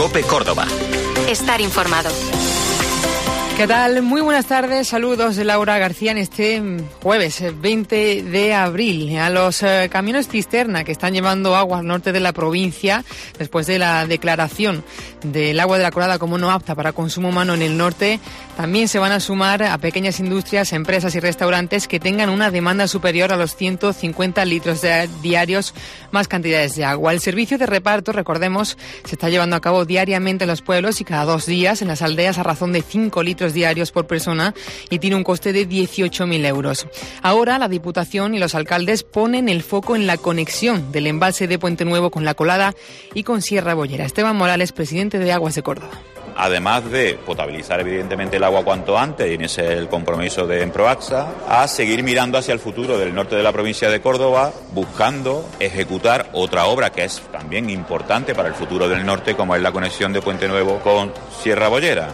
COPE Córdoba. Estar informado. ¿Qué tal? Muy buenas tardes, saludos de Laura García en este jueves 20 de abril. A los camiones cisterna que están llevando agua al norte de la provincia, después de la declaración del agua de la Colada como no apta para consumo humano en el norte, también se van a sumar a pequeñas industrias, empresas y restaurantes que tengan una demanda superior a los 150 litros diarios más cantidades de agua. El servicio de reparto, recordemos, se está llevando a cabo diariamente en los pueblos y cada 2 días en las aldeas a razón de 5 litros diarios por persona y tiene un coste de 18.000 euros. Ahora la Diputación y los alcaldes ponen el foco en la conexión del embalse de Puente Nuevo con La Colada y con Sierra Bollera. Esteban Morales, presidente de Aguas de Córdoba. Además de potabilizar evidentemente el agua cuanto antes, y en ese es el compromiso de Emproaxa, a seguir mirando hacia el futuro del norte de la provincia de Córdoba, buscando ejecutar otra obra que es también importante para el futuro del norte, como es la conexión de Puente Nuevo con Sierra Bollera.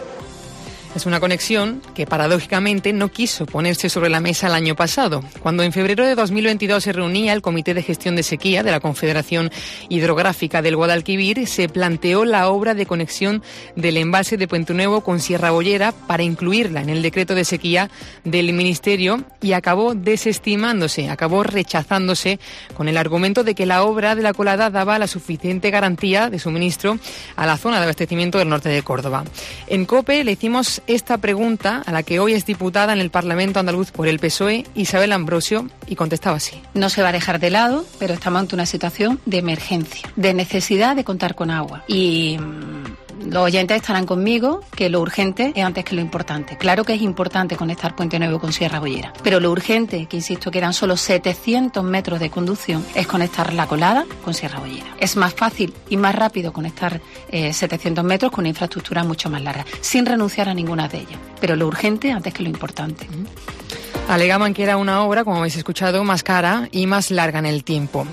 Es una conexión que paradójicamente no quiso ponerse sobre la mesa el año pasado. Cuando en febrero de 2022 se reunía el Comité de Gestión de Sequía de la Confederación Hidrográfica del Guadalquivir, se planteó la obra de conexión del embalse de Puente Nuevo con Sierra Bollera para incluirla en el decreto de sequía del Ministerio y acabó desestimándose, acabó rechazándose con el argumento de que la obra de La Colada daba la suficiente garantía de suministro a la zona de abastecimiento del norte de Córdoba. En COPE le hicimos esta pregunta a la que hoy es diputada en el Parlamento andaluz por el PSOE, Isabel Ambrosio, y contestaba así. No se va a dejar de lado, pero estamos ante una situación de emergencia, de necesidad de contar con agua. Y los oyentes estarán conmigo que lo urgente es antes que lo importante. Claro que es importante conectar Puente Nuevo con Sierra Bollera, pero lo urgente, que insisto que eran solo 700 metros de conducción, es conectar La Colada con Sierra Bollera. Es más fácil y más rápido conectar 700 metros con una infraestructura mucho más larga, sin renunciar a ninguna de ellas. Pero lo urgente antes que lo importante. Alegaban que era una obra, como habéis escuchado, más cara y más larga en el tiempo.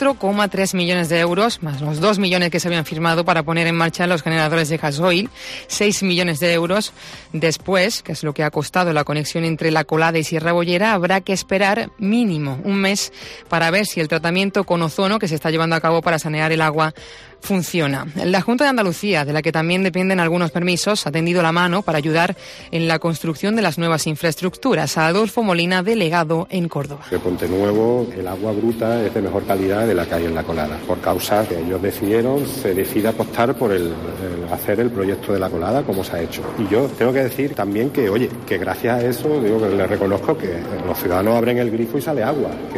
4,3 millones de euros, más los 2 millones que se habían firmado para poner en marcha los generadores de gasoil, 6 millones de euros después, que es lo que ha costado la conexión entre La Colada y Sierra Bollera. Habrá que esperar mínimo un mes para ver si el tratamiento con ozono que se está llevando a cabo para sanear el agua funciona. La Junta de Andalucía, de la que también dependen algunos permisos, ha tendido la mano para ayudar en la construcción de las nuevas infraestructuras. A Adolfo Molina, delegado en Córdoba. De Puente Nuevo, el agua bruta es de mejor calidad de la que hay en La Colada. Por causa que ellos decidieron, se decide apostar por el hacer el proyecto de La Colada como se ha hecho. Y yo tengo que decir también que, oye, que gracias a eso, digo que les reconozco que los ciudadanos abren el grifo y sale agua, que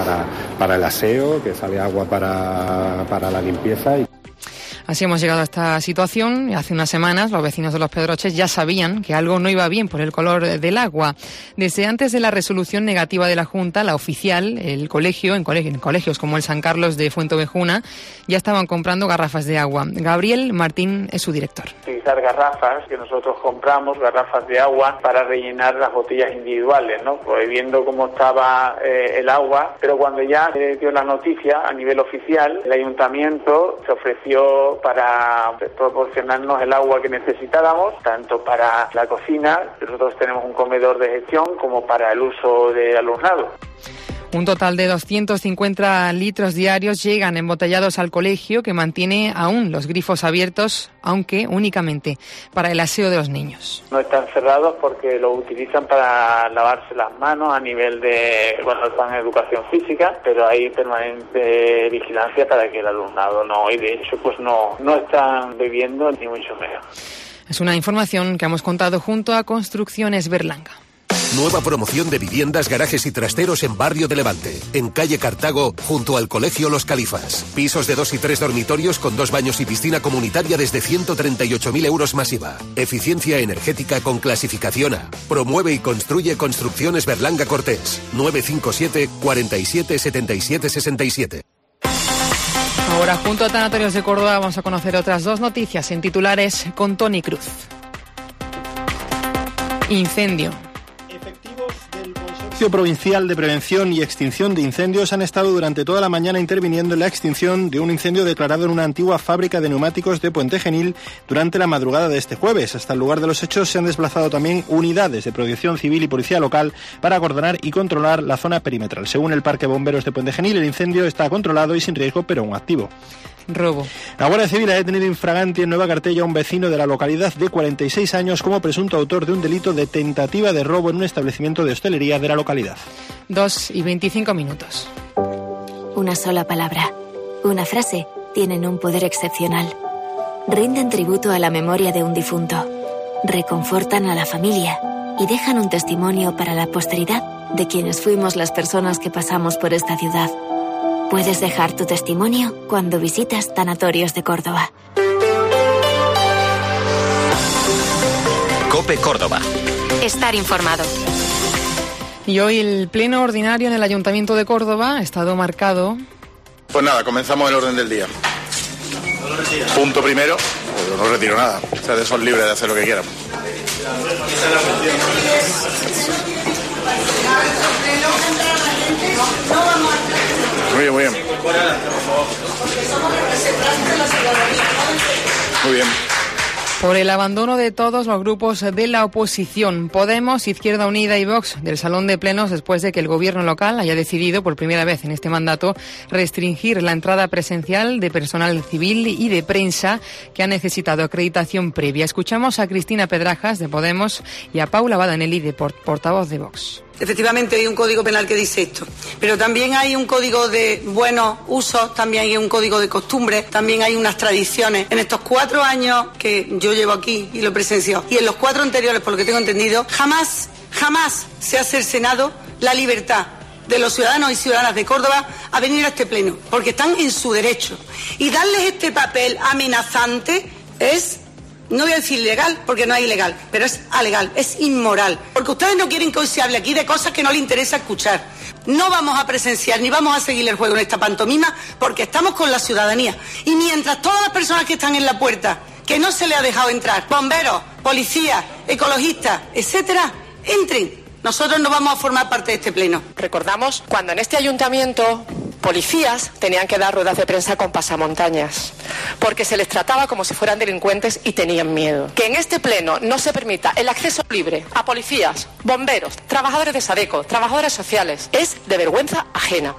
para el aseo, que sale agua para la limpieza. Así hemos llegado a esta situación. Hace unas semanas los vecinos de Los Pedroches ya sabían que algo no iba bien por el color del agua. Desde antes de la resolución negativa de la Junta, la oficial, en colegios como el San Carlos de Fuentovejuna, ya estaban comprando garrafas de agua. Gabriel Martín es su director. Utilizar garrafas que nosotros compramos, garrafas de agua, para rellenar las botellas individuales, ¿no? Pues viendo cómo estaba el agua, pero cuando ya se dio la noticia a nivel oficial, el ayuntamiento se ofreció para proporcionarnos el agua que necesitáramos, tanto para la cocina, nosotros tenemos un comedor de gestión, como para el uso de alumnado. Un total de 250 litros diarios llegan embotellados al colegio, que mantiene aún los grifos abiertos, aunque únicamente para el aseo de los niños. No están cerrados porque lo utilizan para lavarse las manos a nivel de, están en educación física, pero hay permanente vigilancia para que el alumnado no, y de hecho no están bebiendo ni mucho menos. Es una información que hemos contado junto a Construcciones Berlanga. Nueva promoción de viviendas, garajes y trasteros en Barrio de Levante, en calle Cartago, junto al Colegio Los Califas. Pisos de 2 y 3 dormitorios con 2 baños y piscina comunitaria desde 138.000 euros más IVA. Eficiencia energética con clasificación A. Promueve y construye Construcciones Berlanga Cortés. 957 47 77 67. Ahora, junto a Tanatorios de Córdoba, vamos a conocer otras 2 noticias en titulares con Tony Cruz. Incendio. Servicio Provincial de Prevención y Extinción de Incendios han estado durante toda la mañana interviniendo en la extinción de un incendio declarado en una antigua fábrica de neumáticos de Puente Genil durante la madrugada de este jueves. Hasta el lugar de los hechos se han desplazado también unidades de protección civil y policía local para coordinar y controlar la zona perimetral. Según el Parque Bomberos de Puente Genil, el incendio está controlado y sin riesgo, pero aún activo. robo. La Guardia Civil ha detenido infraganti en Nueva Cartella a un vecino de la localidad de 46 años como presunto autor de un delito de tentativa de robo en un establecimiento de hostelería de la localidad. 2:25. Una sola palabra, una frase, tienen un poder excepcional. Rinden tributo a la memoria de un difunto, reconfortan a la familia y dejan un testimonio para la posteridad de quienes fuimos las personas que pasamos por esta ciudad. Puedes dejar tu testimonio cuando visitas Tanatorios de Córdoba. COPE Córdoba. Estar informado. Y hoy el pleno ordinario en el Ayuntamiento de Córdoba ha estado marcado. Pues nada, comenzamos el orden del día. Punto primero, pues no retiro nada. Ustedes son libres de hacer lo que quieran. Muy bien, muy bien. Muy bien. Por el abandono de todos los grupos de la oposición, Podemos, Izquierda Unida y Vox, del salón de plenos después de que el gobierno local haya decidido por primera vez en este mandato restringir la entrada presencial de personal civil y de prensa que ha necesitado acreditación previa. Escuchamos a Cristina Pedrajas de Podemos y a Paula Badanelli de portavoz de Vox. Efectivamente hay un código penal que dice esto, pero también hay un código de buenos usos, también hay un código de costumbres, también hay unas tradiciones. En estos 4 años que yo llevo aquí y lo he presenciado, y en los 4 anteriores, por lo que tengo entendido, jamás se ha cercenado la libertad de los ciudadanos y ciudadanas de Córdoba a venir a este pleno, porque están en su derecho. Y darles este papel amenazante es... No voy a decir ilegal, porque no es ilegal, pero es alegal, es inmoral. Porque ustedes no quieren que hoy se hable aquí de cosas que no les interesa escuchar. No vamos a presenciar ni vamos a seguir el juego en esta pantomima porque estamos con la ciudadanía. Y mientras todas las personas que están en la puerta, que no se les ha dejado entrar, bomberos, policías, ecologistas, etcétera, entren, nosotros no vamos a formar parte de este pleno. Recordamos cuando en este ayuntamiento policías tenían que dar ruedas de prensa con pasamontañas, porque se les trataba como si fueran delincuentes y tenían miedo. Que en este pleno no se permita el acceso libre a policías, bomberos, trabajadores de SADECO, trabajadores sociales, es de vergüenza ajena.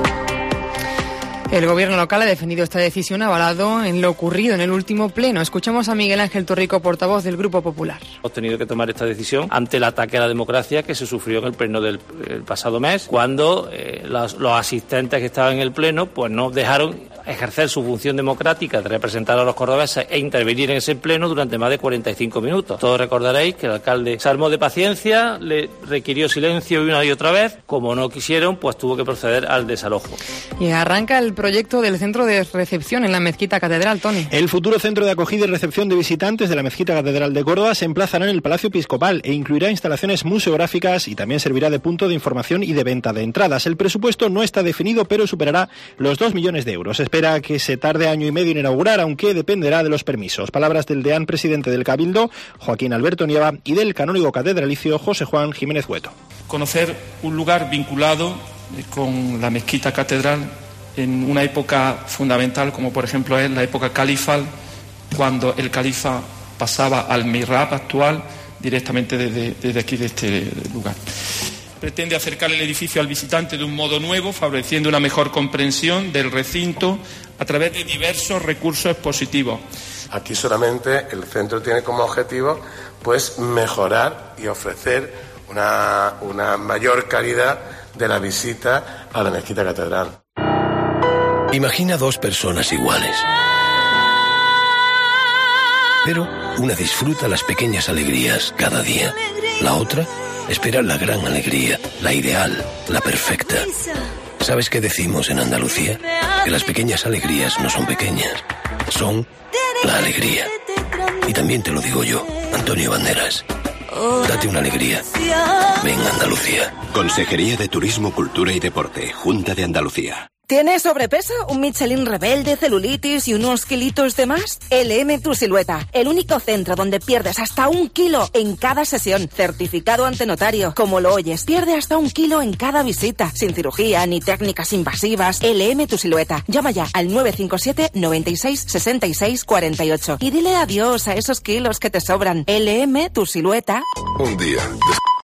El gobierno local ha defendido esta decisión avalado en lo ocurrido en el último pleno. Escuchamos a Miguel Ángel Torrico, portavoz del Grupo Popular. Hemos tenido que tomar esta decisión ante el ataque a la democracia que se sufrió en el pleno del pasado mes, cuando los asistentes que estaban en el pleno pues no dejaron ejercer su función democrática de representar a los cordobeses e intervenir en ese pleno durante más de 45 minutos. Todos recordaréis que el alcalde se armó de paciencia, le requirió silencio una y otra vez. Como no quisieron, pues tuvo que proceder al desalojo. Y arranca el proyecto del centro de recepción en la Mezquita Catedral, Tony. El futuro centro de acogida y recepción de visitantes de la Mezquita Catedral de Córdoba se emplazará en el Palacio Episcopal e incluirá instalaciones museográficas y también servirá de punto de información y de venta de entradas. El presupuesto no está definido, pero superará los 2 millones de euros. Espera que se tarde año y medio en inaugurar, aunque dependerá de los permisos. Palabras del deán presidente del Cabildo, Joaquín Alberto Nieva, y del canónigo catedralicio José Juan Jiménez Hueto. Conocer un lugar vinculado con la Mezquita Catedral en una época fundamental, como por ejemplo es la época califal, cuando el califa pasaba al mihrab actual directamente desde aquí, de este lugar. Pretende acercar el edificio al visitante de un modo nuevo, favoreciendo una mejor comprensión del recinto a través de diversos recursos expositivos. Aquí solamente el centro tiene como objetivo pues mejorar y ofrecer una mayor calidad de la visita a la Mezquita Catedral. Imagina 2 personas iguales. Pero una disfruta las pequeñas alegrías cada día. La otra espera la gran alegría, la ideal, la perfecta. ¿Sabes qué decimos en Andalucía? Que las pequeñas alegrías no son pequeñas, son la alegría. Y también te lo digo yo, Antonio Banderas. Date una alegría. Ven Andalucía. Consejería de Turismo, Cultura y Deporte, Junta de Andalucía. ¿Tienes sobrepeso, un Michelin rebelde, celulitis y unos kilitos de más? LM Tu Silueta, el único centro donde pierdes hasta 1 kilo en cada sesión. Certificado ante notario. Como lo oyes, pierde hasta 1 kilo en cada visita. Sin cirugía ni técnicas invasivas. LM Tu Silueta. Llama ya al 957 96 66 48 y dile adiós a esos kilos que te sobran. LM Tu Silueta. Un día,